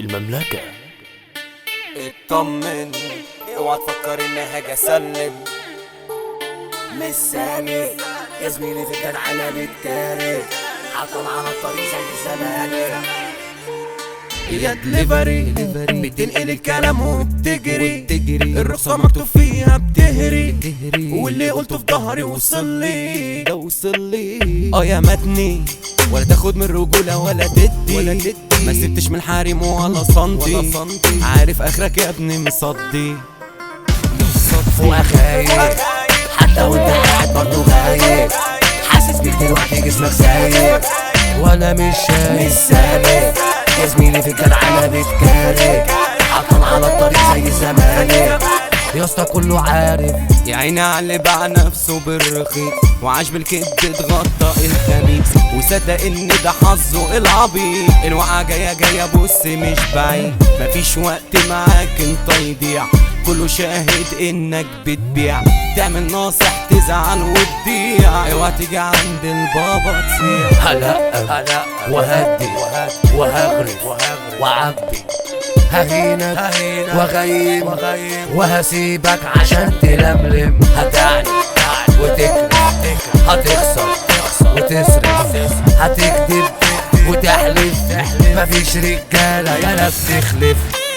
المملكة. اطمن، اوعى تفكر اني هاجي اسلم. مش سامي يا زميلي في الجدعنة بتكاري، عطل على الطريق زي زماني. يا دليفري بتنقل الكلام وبتجري، الرخصة مكتوب فيها بتهري، واللي قلته في ظهري وصلي ده وصلي. يا متني ولا تاخد من رجولة ولا تدي، ما سبتش من الحريم ولا سنتي، عارف اخرك يا ابني مصدي وخايف حتى وانت قاعد برضه غايب، حاسس بيك دلوقتي جسمك سايب وانا مش سالك يا زميلي في الجدعنة بتكارك، عطل على الطريق زي زمانك يا اسطى كله عارف. يا عيني على اللي باع نفسه بالرخيص وعاش بالكذب اتغطى الخميس، وصدق ان ده حظه العبيط، الوقعة جاية بص مش بعيد، مفيش وقت معاك انت يضيع، كله شاهد انك بتبيع، تعمل ناصح تزعل وتضيع، اوعى تيجي عند البابا تصيح. هلقب وهدي وهغرف وعبي، ههينك وغيم وهسيبك عشان تلملم، هتعني وتكرف، هتخسر وتصرف، هتكذب وتحلف، مفيش رجالة يالا بتخلف.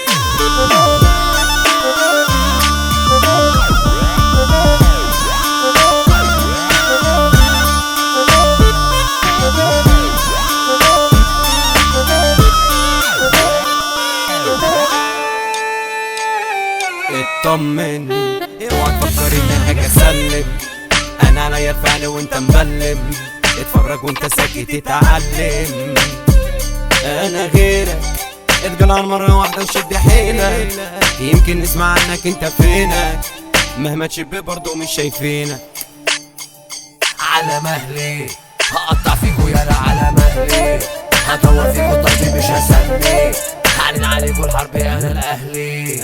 اطمن، اوعى تفكر اني هاجي اسلم، انا عليا الفعل وانت مبلم، اتفرج وانت ساكت اتعلم، انا غيرك اتقل على مرة واحدة وشد حيلك، يمكن نسمع عنك انت فينك، مهما تشب برضو مش شايفينك. على مهلي هقطع فيكو يالا، على مهلي هدور فيكو طيبي مش هسمي، هعلن عليكو الحرب انا الاهلي،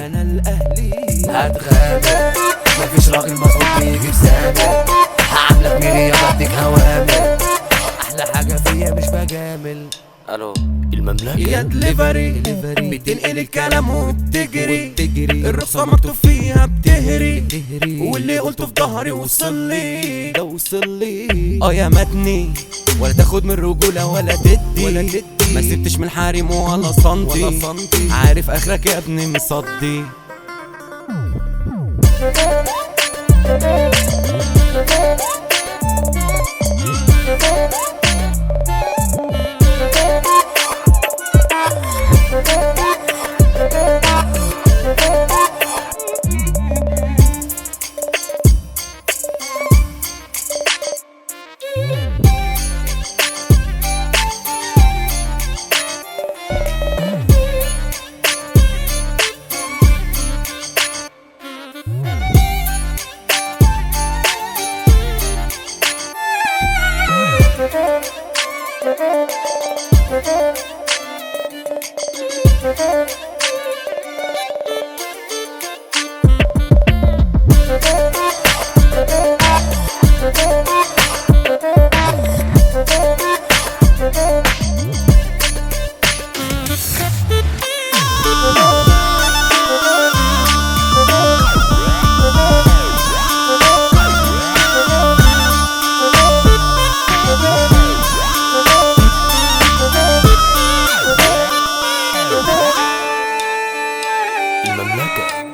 هتغامر مفيش راجل مظبوط بيجي بسامر، هعملك ميري بديك هوامر، احلى حاجة فيا مش بجامل. الو المملكة. يا دليفري بتنقل الكلام وبتجري، الرخصة مكتوب فيها بتهري، واللي قلته في ظهري وصلي ده وصلي. يا متني ولا تاخد من رجولة ولا تدي، ما سبتش من الحريم ولا سنتي، عارف اخرك يا ابني مصدي. المملكة.